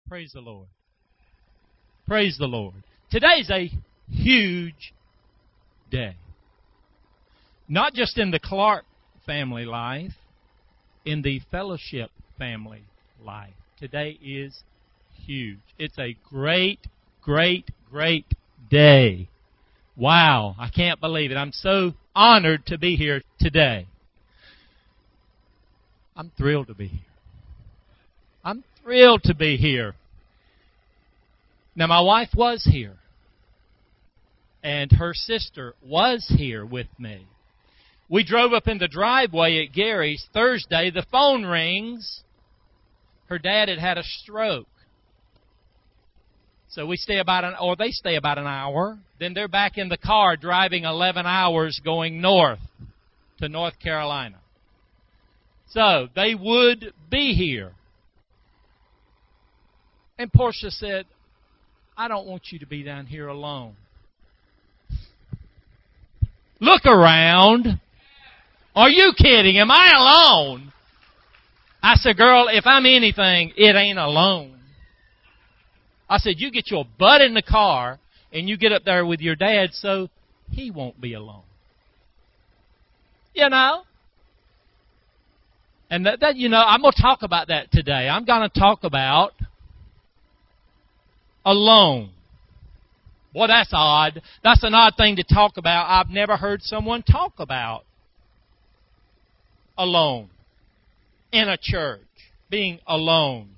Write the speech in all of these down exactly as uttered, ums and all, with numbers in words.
Praise the Lord. Praise the Lord. Today's a huge day. Not just in the Clark family life, in the fellowship family life. Today is huge. It's a great, great, great day. Wow, I can't believe it. I'm so honored to be here today. I'm thrilled to be here. I'm thrilled to be here. Now, my wife was here. And her sister was here with me. We drove up in the driveway at Gary's Thursday. The phone rings. Her dad had had a stroke. So we stay about an, or they stay about an hour. Then they're back in the car driving eleven hours going north to North Carolina. So they would be here. And Portia said, I don't want you to be down here alone. Look around. Are you kidding? Am I alone? I said, girl, if I'm anything, it ain't alone. I said, you get your butt in the car and you get up there with your dad so he won't be alone. You know? And that, that you know, I'm going to talk about that today. I'm going to talk about alone. Boy, that's odd. That's an odd thing to talk about. I've never heard someone talk about alone in a church, being alone.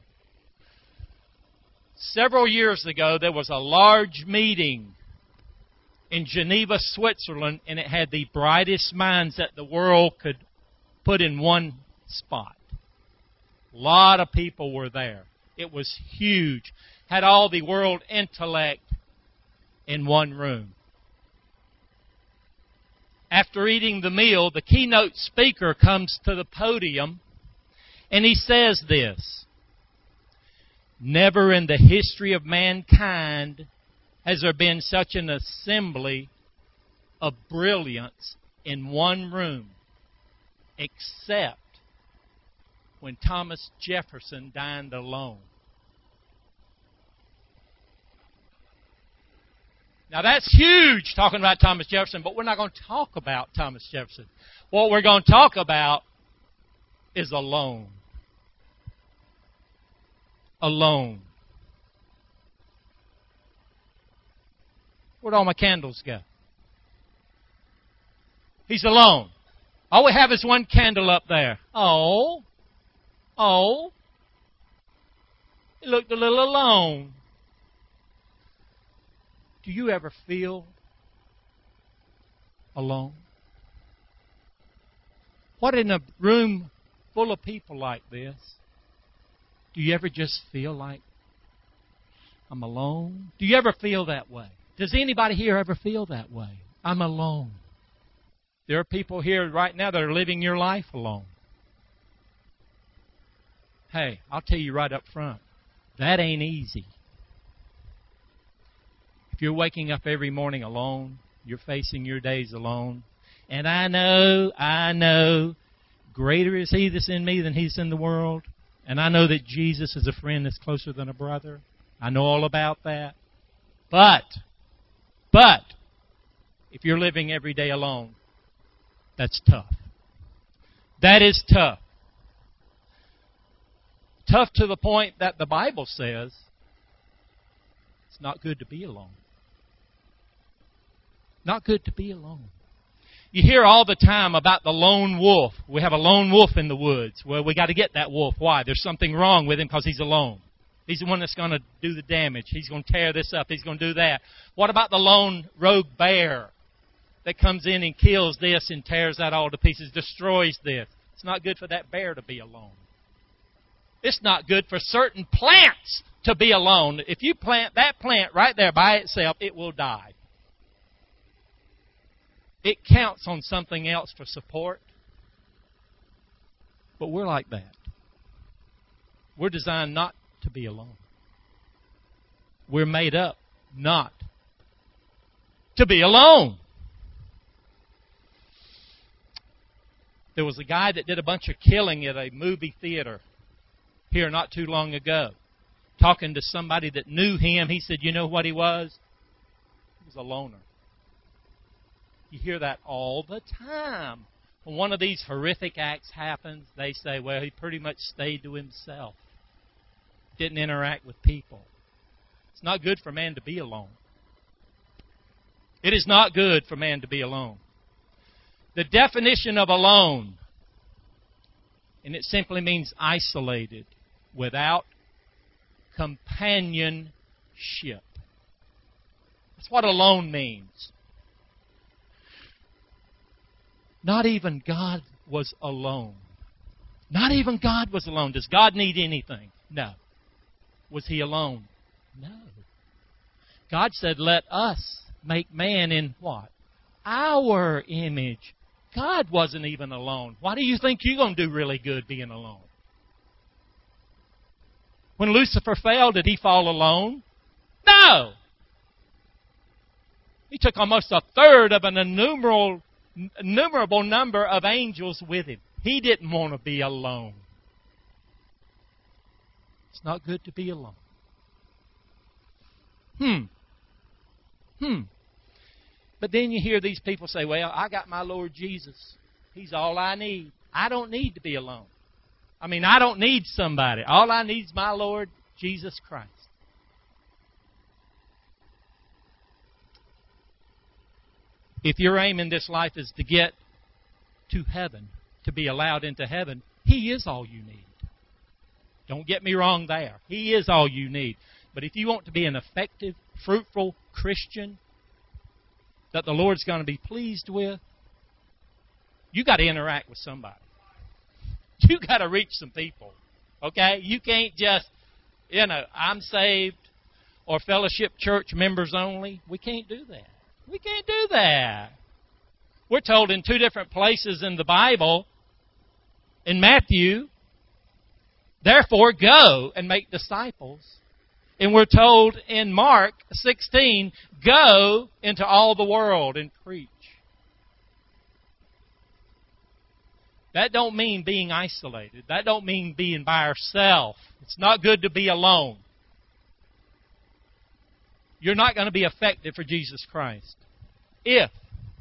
Several years ago, there was a large meeting in Geneva, Switzerland, and it had the brightest minds that the world could put in one spot. A lot of people were there. It was huge. Had all the world intellect in one room. After eating the meal, the keynote speaker comes to the podium and he says this: never in the history of mankind has there been such an assembly of brilliance in one room, except when Thomas Jefferson dined alone. Now that's huge, talking about Thomas Jefferson, but we're not going to talk about Thomas Jefferson. What we're going to talk about is alone. Alone. Where'd all my candles go? He's alone. All we have is one candle up there. Oh. Oh. He looked a little alone. Do you ever feel alone? What, in a room full of people like this, do you ever just feel like I'm alone? Do you ever feel that way? Does anybody here ever feel that way? I'm alone. There are people here right now that are living your life alone. Hey, I'll tell you right up front, that ain't easy. If you're waking up every morning alone, you're facing your days alone, and I know, I know, greater is He that's in me than He's in the world, and I know that Jesus is a friend that's closer than a brother. I know all about that. But, but, if you're living every day alone, that's tough. That is tough. Tough to the point that the Bible says it's not good to be alone. Not good to be alone. You hear all the time about the lone wolf. We have a lone wolf in the woods. Well, we got to get that wolf. Why? There's something wrong with him because he's alone. He's the one that's going to do the damage. He's going to tear this up. He's going to do that. What about the lone rogue bear that comes in and kills this and tears that all to pieces, destroys this? It's not good for that bear to be alone. It's not good for certain plants to be alone. If you plant that plant right there by itself, it will die. It counts on something else for support. But we're like that. We're designed not to be alone. We're made up not to be alone. There was a guy that did a bunch of killing at a movie theater here not too long ago. talking to somebody that knew him. He said, you know what he was? He was a loner. You hear that all the time. When one of these horrific acts happens, they say, well, he pretty much stayed to himself. Didn't interact with people. It's not good for man to be alone. It is not good for man to be alone. The definition of alone, and it simply means isolated, without companionship. That's what alone means. Not even God was alone. Not even God was alone. Does God need anything? No. Was He alone? No. God said, let us make man in what? Our image. God wasn't even alone. Why do you think you're going to do really good being alone? When Lucifer fell, did he fall alone? No. He took almost a third of an innumerable, innumerable number of angels with him. He didn't want to be alone. It's not good to be alone. Hmm. Hmm. But then you hear these people say, well, I got my Lord Jesus. He's all I need. I don't need to be alone. I mean, I don't need somebody. All I need is my Lord Jesus Christ. If your aim in this life is to get to heaven, to be allowed into heaven, He is all you need. Don't get me wrong there. He is all you need. But if you want to be an effective, fruitful Christian that the Lord's going to be pleased with, you got to interact with somebody. You got to reach some people. Okay? You can't just, you know, I'm saved or fellowship church members only. We can't do that. We can't do that. We're told in two different places in the Bible, in Matthew, therefore go and make disciples. And we're told in Mark sixteen, go into all the world and preach. That don't mean being isolated. That don't mean being by ourselves. It's not good to be alone. You're not going to be effective for Jesus Christ if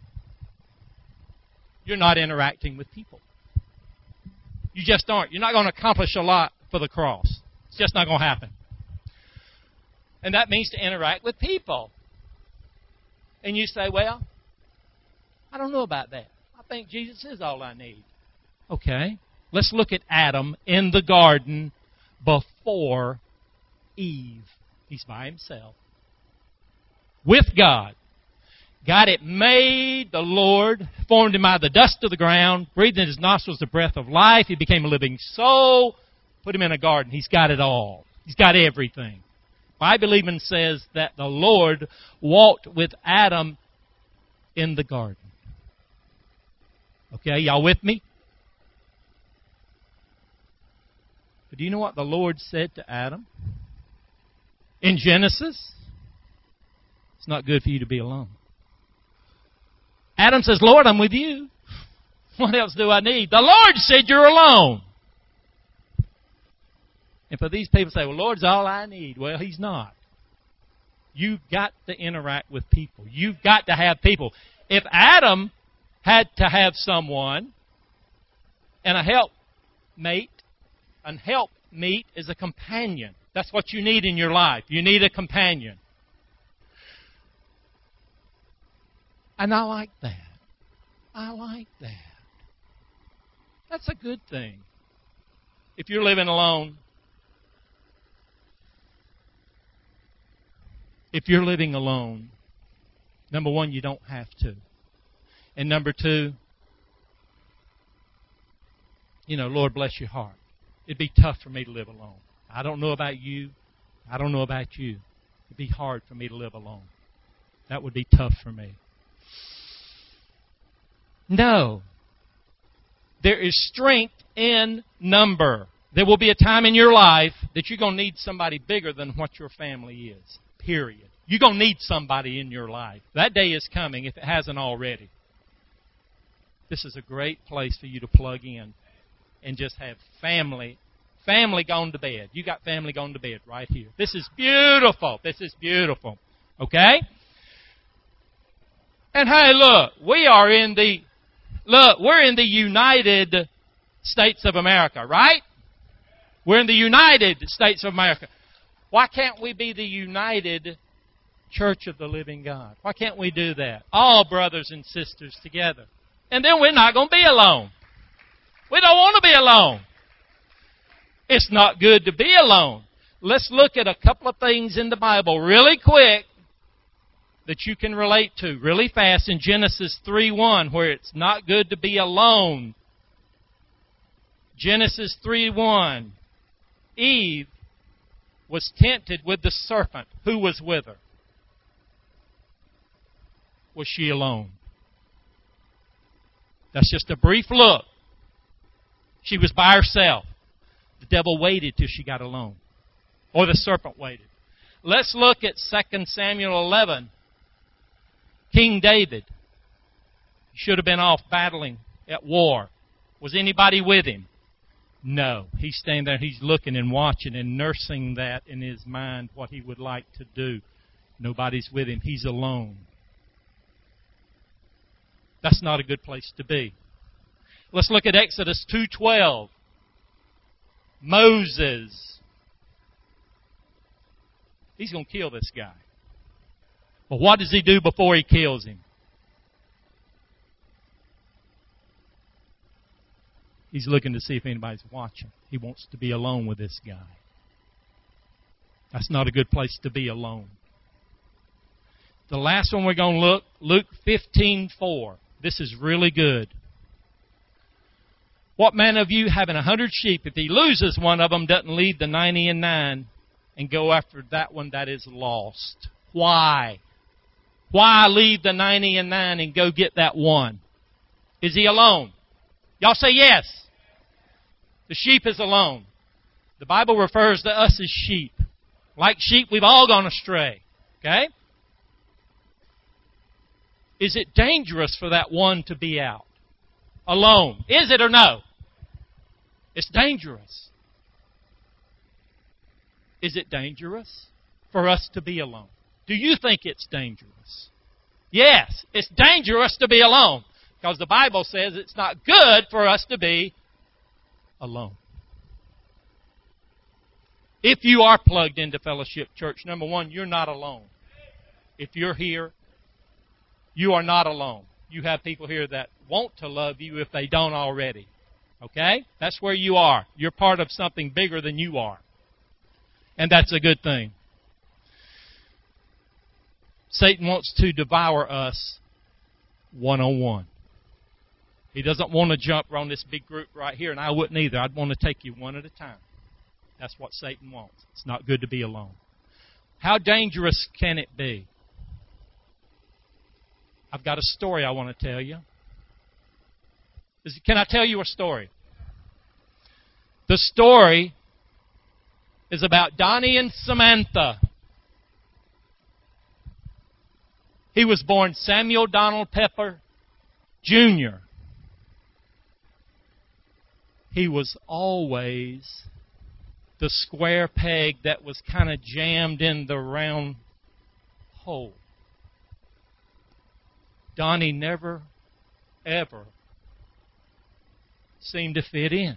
you're not interacting with people. You just aren't. You're not going to accomplish a lot for the cross. It's just not going to happen. And that means to interact with people. And you say, well, I don't know about that. I think Jesus is all I need. Okay. Let's look at Adam in the garden before Eve. He's by himself. With God. God had made the Lord, formed him out of the dust of the ground, breathed in his nostrils the breath of life. He became a living soul. Put him in a garden. He's got it all. He's got everything. Bible even says that the Lord walked with Adam in the garden. Okay, y'all with me? But do you know what the Lord said to Adam? In Genesis, it's not good for you to be alone. Adam says, Lord, I'm with you. What else do I need? The Lord said you're alone. And for these people to say, well, Lord's all I need. Well, He's not. You've got to interact with people. You've got to have people. If Adam had to have someone and a helpmate, a helpmeet is a companion. That's what you need in your life. You need a companion. And I like that. I like that. That's a good thing. If you're living alone, if you're living alone, number one, you don't have to. And number two, you know, Lord bless your heart. It'd be tough for me to live alone. I don't know about you. I don't know about you. It'd be hard for me to live alone. That would be tough for me. No. There is strength in number. There will be a time in your life that you're going to need somebody bigger than what your family is. Period. You're going to need somebody in your life. That day is coming if it hasn't already. This is a great place for you to plug in and just have family family gone to bed. You got family gone to bed right here. This is beautiful. This is beautiful. Okay? And hey, look, we are in the, look, we're in the United States of America, right? We're in the United States of America. Why can't we be the United Church of the Living God? Why can't we do that? All brothers and sisters together. And then we're not going to be alone. We don't want to be alone. It's not good to be alone. Let's look at a couple of things in the Bible really quick that you can relate to really fast in Genesis three one, where it's not good to be alone. Genesis three one. Eve was tempted with the serpent. Who was with her? Was she alone? That's just a brief look. She was by herself. The devil waited till she got alone. Or the serpent waited. Let's look at Second Samuel eleven. King David. He should have been off battling at war. Was anybody with him? No. He's standing there, he's looking and watching and nursing that in his mind, what he would like to do. Nobody's with him. He's alone. That's not a good place to be. Let's look at Exodus two twelve. Moses. He's going to kill this guy. But what does he do before he kills him? He's looking to see if anybody's watching. He wants to be alone with this guy. That's not a good place to be alone. The last one we're going to look, Luke fifteen four. This is really good. What man of you having a hundred sheep, if he loses one of them, doesn't leave the ninety and nine and go after that one that is lost? Why? Why leave the ninety and nine and go get that one? Is he alone? Y'all say yes. The sheep is alone. The Bible refers to us as sheep. Like sheep, we've all gone astray. Okay? Is it dangerous for that one to be out alone? Is it or no? It's dangerous. Is it dangerous for us to be alone? Do you think it's dangerous? Yes, it's dangerous to be alone. Because the Bible says it's not good for us to be alone. If you are plugged into Fellowship Church, number one, you're not alone. If you're here, you are not alone. You have people here that want to love you if they don't already. Okay? That's where you are. You're part of something bigger than you are. And that's a good thing. Satan wants to devour us one-on-one. He doesn't want to jump on this big group right here, and I wouldn't either. I'd want to take you one at a time. That's what Satan wants. It's not good to be alone. How dangerous can it be? I've got a story I want to tell you. Is, can I tell you a story? The story is about Donnie and Samantha. He was born Samuel Donald Pepper, Junior He was always the square peg that was kind of jammed in the round hole. Donnie never, ever seemed to fit in.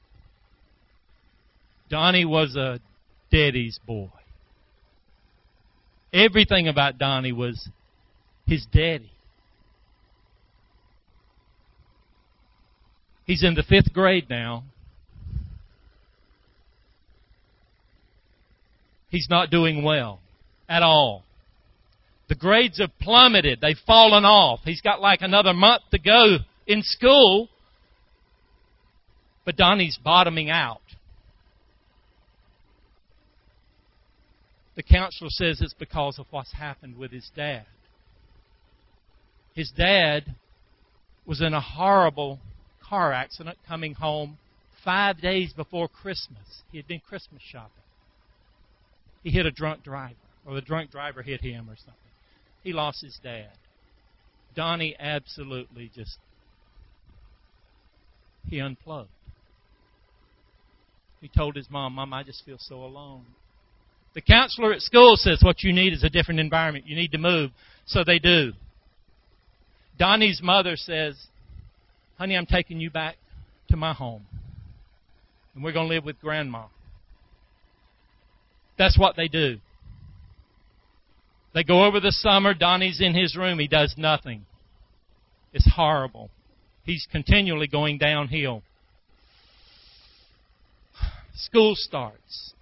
Donnie was a daddy's boy. Everything about Donnie was his daddy. He's in the fifth grade now. He's not doing well at all. The grades have plummeted. They've fallen off. He's got like another month to go in school. But Donnie's bottoming out. The counselor says it's because of what's happened with his dad. His dad was in a horrible car accident coming home five days before Christmas. He had been Christmas shopping. He hit a drunk driver, or the drunk driver hit him or something. He lost his dad. Donnie absolutely just, he unplugged. He told his mom, Mom, I just feel so alone. The counselor at school says what you need is a different environment. You need to move. So they do. Donnie's mother says, honey, I'm taking you back to my home. And we're going to live with Grandma. That's what they do. They go over the summer. Donnie's in his room. He does nothing. It's horrible. He's continually going downhill. School starts.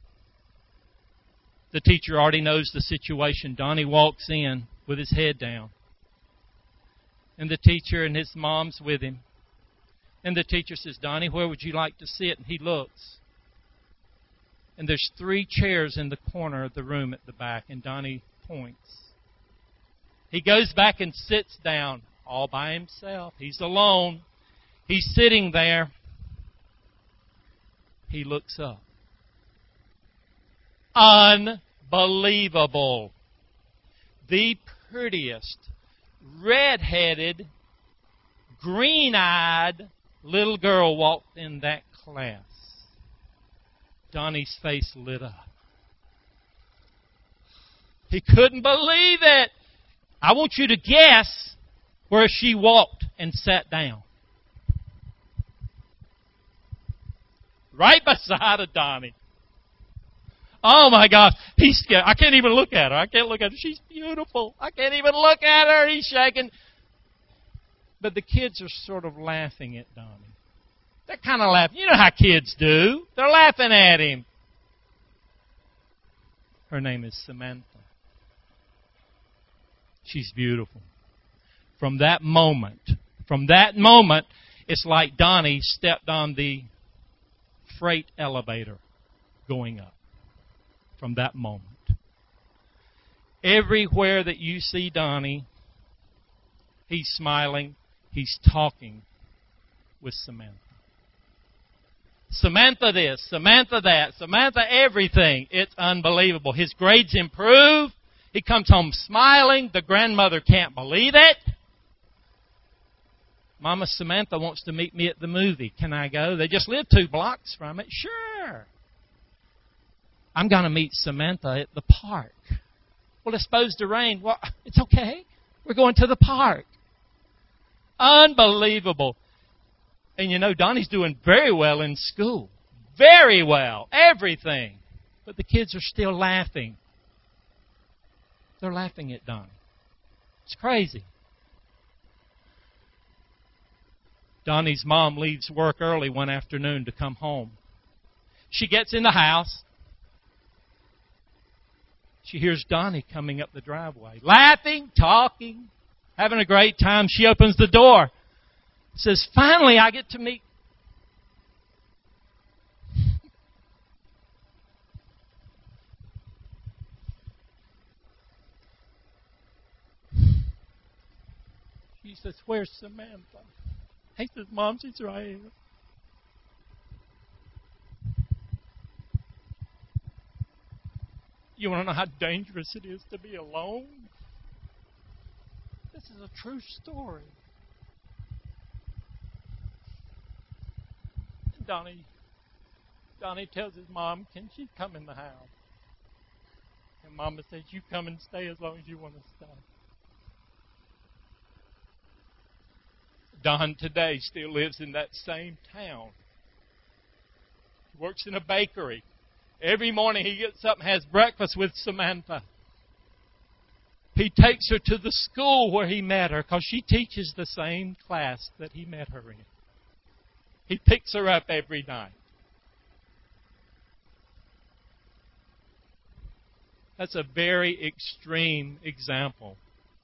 The teacher already knows the situation. Donnie walks in with his head down. And the teacher and his mom's with him. And the teacher says, Donnie, where would you like to sit? And he looks. And there's three chairs in the corner of the room at the back. And Donnie points. He goes back and sits down all by himself. He's alone. He's sitting there. He looks up. Unbelievable. The prettiest, red-headed, green-eyed little girl walked in that class. Donnie's face lit up. He couldn't believe it. I want you to guess where she walked and sat down. Right beside of Donnie. Oh my gosh. He's scared. I can't even look at her. I can't look at her. She's beautiful. I can't even look at her. He's shaking. But the kids are sort of laughing at Donnie. They're kind of laughing. You know how kids do. They're laughing at him. Her name is Samantha. She's beautiful. From that moment, from that moment, it's like Donnie stepped on the freight elevator going up. From that moment. Everywhere that you see Donnie, he's smiling, he's talking with Samantha. Samantha this, Samantha that, Samantha everything. It's unbelievable. His grades improve. He comes home smiling. The grandmother can't believe it. Mama Samantha wants to meet me at the movie. Can I go? They just live two blocks from it. Sure. I'm going to meet Samantha at the park. Well, it's supposed to rain. Well, it's okay. We're going to the park. Unbelievable. And you know, Donnie's doing very well in school. Very well. Everything. But the kids are still laughing. They're laughing at Donnie. It's crazy. Donnie's mom leaves work early one afternoon to come home. She gets in the house. She hears Donnie coming up the driveway, laughing, talking, having a great time. She opens the door. Says, finally, I get to meet. She says, where's Samantha? He says, Mom, she's right here. You want to know how dangerous it is to be alone? This is a true story. And Donnie, Donnie tells his mom, can she come in the house? And Mama says, you come and stay as long as you want to stay. Don today still lives in that same town. He works in a bakery. Every morning he gets up and has breakfast with Samantha. He takes her to the school where he met her because she teaches the same class that he met her in. He picks her up every night. That's a very extreme example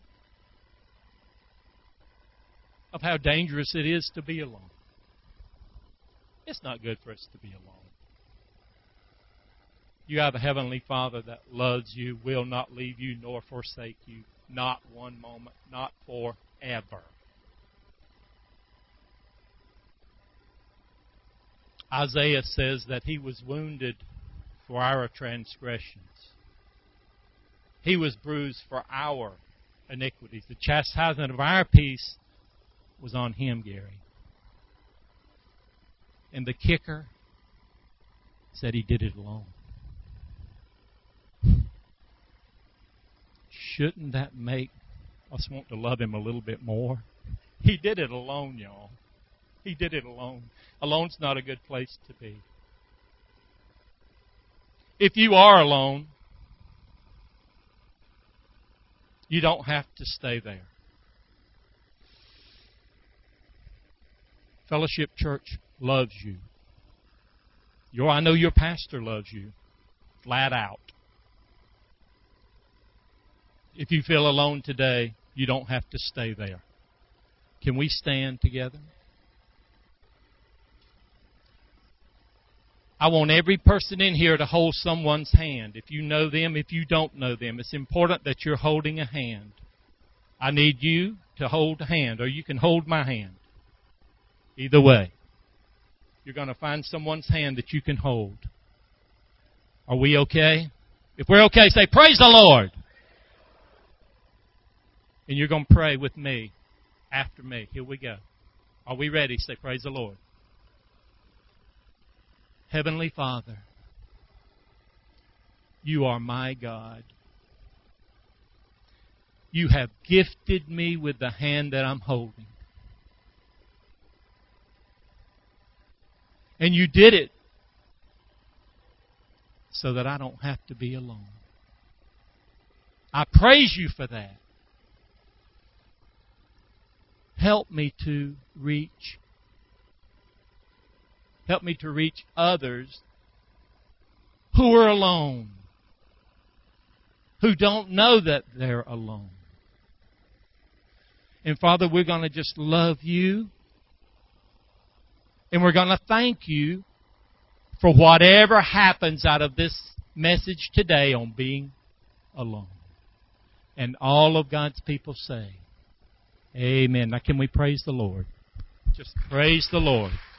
of how dangerous it is to be alone. It's not good for us to be alone. You have a Heavenly Father that loves you, will not leave you nor forsake you. Not one moment, not forever. Isaiah says that He was wounded for our transgressions. He was bruised for our iniquities. The chastisement of our peace was on Him, Gary. And the kicker, said He did it alone. Shouldn't that make us want to love Him a little bit more? He did it alone, y'all. He did it alone. Alone's not a good place to be. If you are alone, you don't have to stay there. Fellowship Church loves you. Your, I know your pastor loves you, flat out. If you feel alone today, you don't have to stay there. Can we stand together? I want every person in here to hold someone's hand. If you know them, if you don't know them, it's important that you're holding a hand. I need you to hold a hand, or you can hold my hand. Either way, you're going to find someone's hand that you can hold. Are we okay? If we're okay, say, praise the Lord. And you're going to pray with me after me. Here we go. Are we ready? Say, praise the Lord. Heavenly Father, You are my God. You have gifted me with the hand that I'm holding. And You did it so that I don't have to be alone. I praise You for that. Help me to reach. Help me to reach others who are alone, who don't know that they're alone. And Father, we're going to just love You. And we're going to thank You for whatever happens out of this message today on being alone. And all of God's people say, amen. Now can we praise the Lord? Just praise the Lord.